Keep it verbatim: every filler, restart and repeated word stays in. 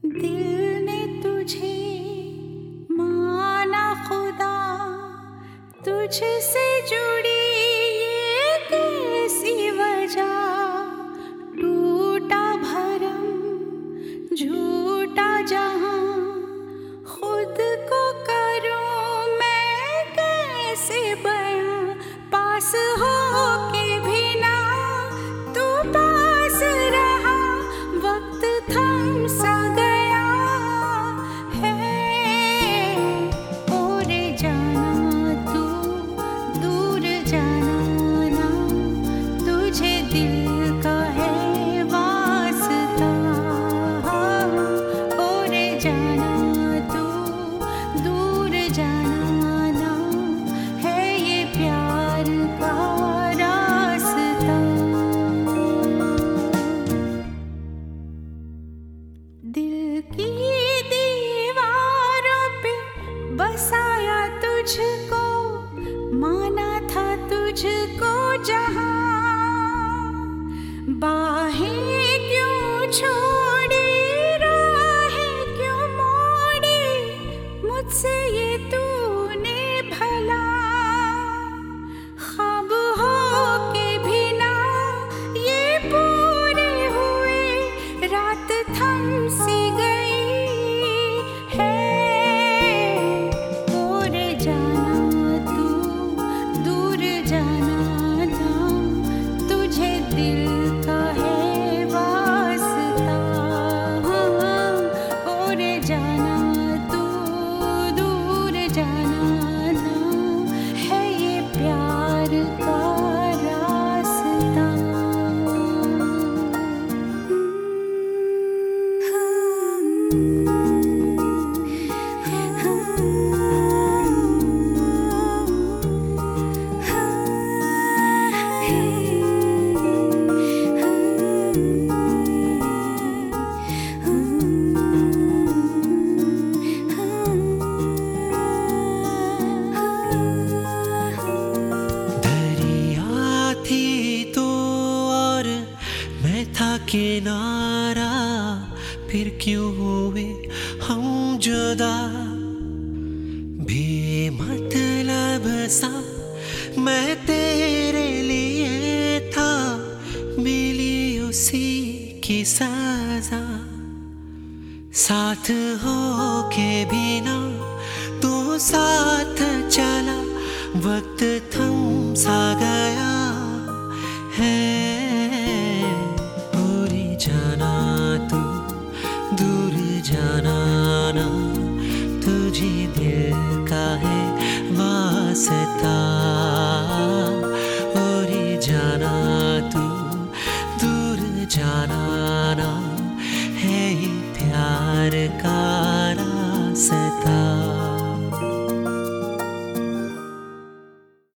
दिल ने तुझे माना खुदा, तुझसे जुड़ी ये कैसी वजह। टूटा भरम झूठा जहां, खुद को करूं मैं कैसे बयां। पास हो के भी ना तू पास रहा, वक्त थम सा गया है। और जाना तू दूर जाना ना, तुझे दिल का है वास्ता। और जाना तू दूर जाना ना, है ये प्यार का रास्ता। दिल की दीवारों पे बसाया तुझको, माना था तुझको जहां। बाहें क्यों छोड़ी, राहें क्यों मोड़ी, मुझसे ये तूने भला। ख्वाब हो के भी ना ये पूरे हुए, रात थम सी गई है। और जाना तू दूर जाना ना, तुझे दिल का है वास्ता। और जाना तू दूर जाना ना, है ये प्यार का रास्ता। दरिया थी तो और मैं था किनारा, फिर क्यों हुए हम जुदा। बेमतलब सा मैं तेरे लिए था, मिली उसी की सजा। साथ हो के भी ना तू साथ चला, वक्त थम सा गया